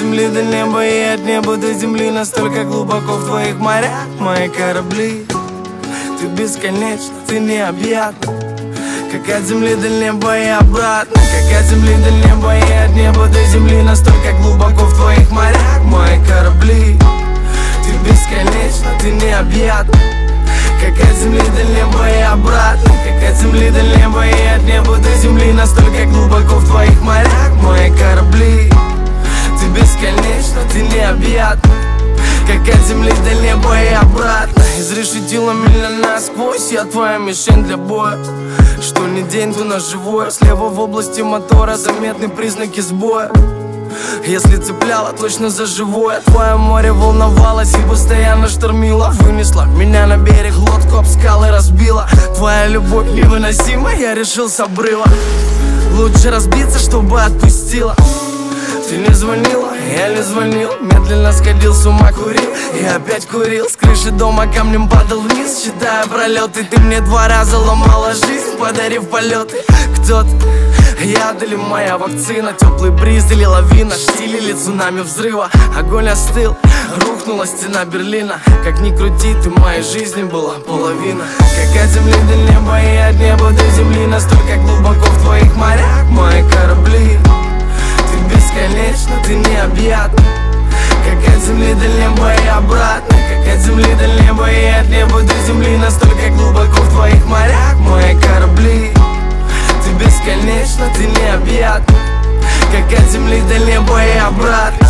земли до неба и от неба до земли, настолько глубоко в твоих морях мои корабли. Ты бесконечна, ты необъятна, как от земли до неба и обратно, как от земли до неба и от неба до земли, настолько глубоко в твоих морях мои корабли. Ты бесконечна, ты необъятна, как от земли до неба и обратно, как от земли до неба и от неба до земли, настолько глубоко в твоих морях мои корабли. Ты бесконечна, ты необъятна, как от земли до неба и обратно. Изрешетила меня насквозь, я твоя мишень для боя. Что ни день, то ножевое. Слева в области мотора заметны признаки сбоя. Если цепляла, точно за живое. Твое море волновалось и постоянно штормило. Вынесла меня на берег, лодку об скалы разбила. Твоя любовь невыносима, я решил с обрыва. Лучше разбиться, чтобы отпустила. Ты не звонила, я не звонил. Медленно сходил с ума, курил и опять курил. С крыши дома камнем падал вниз, считая пролеты. Ты мне 2 раза ломала жизнь, подарив полеты. Кто-то, я или моя вакцина. Теплый бриз или лавина, штиль или цунами взрыва. Огонь остыл, рухнула стена Берлина. Как ни крути, ты моей жизни была половина. Как от земли до неба и от неба до земли, настолько глубоко в твоих морях мои корабли. Ты бесконечна, ты необъятна, как от земли до неба и обратно, как от земли до неба и от неба до земли, настолько глубоко в твоих морях мои корабли. Ты бесконечна, ты необъятна, как от земли до неба и обратно,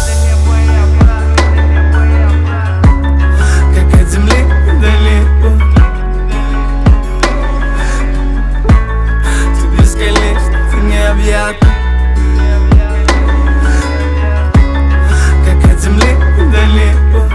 как от земли до неба. Ты бесконечна, ты необъятна, как от земли до неба.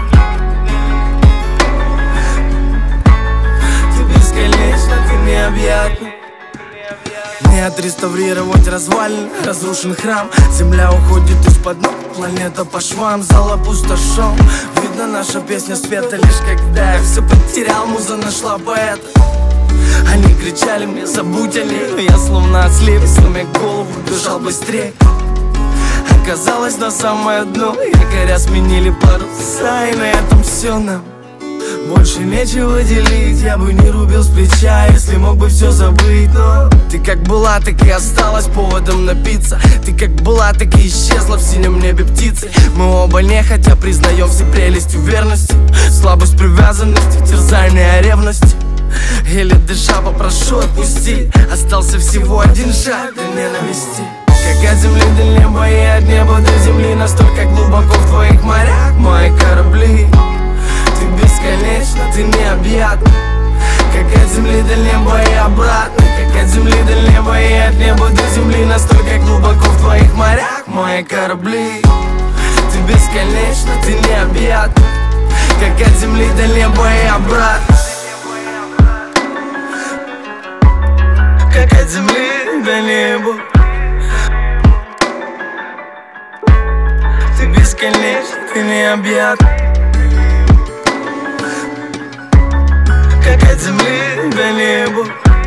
Ты бесконечна, ты необъятна. Не отреставрировать развалин, разрушен храм. Земля уходит из-под ног, планета по швам. Зал опустошен, видно наша песня света. Лишь когда я все потерял, муза нашла поэта. Они кричали мне, забудь о ней, но я словно ослеп, сломя голову, бежал быстрее. Оказалось на самое дно, якоря сменили паруса, и на этом все нам. Больше нечего делить, я бы не рубил с плеча, если мог бы все забыть. Но ты как была, так и осталась поводом напиться. Ты как была, так и исчезла в синем небе птицей. Мы оба нехотя признаем все прелести верности, слабость привязанности, терзание ревности. Еле дыша попрошу отпусти, остался всего один шаг до ненависти. Как от земли до неба и от неба до земли, настолько глубоко в твоих морях мои корабли. Ты бесконечна, ты необъятна, как от земли до неба и обратно, как от земли до неба и от неба до земли, настолько глубоко в твоих морях мои корабли. Ты бесконечна, ты необъятна, как от земли до неба и обратно, как от земли до неба. Ты бесконечна, ты необъятна, как от земли до неба,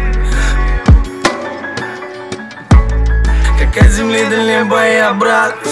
как от земли до неба и обратно.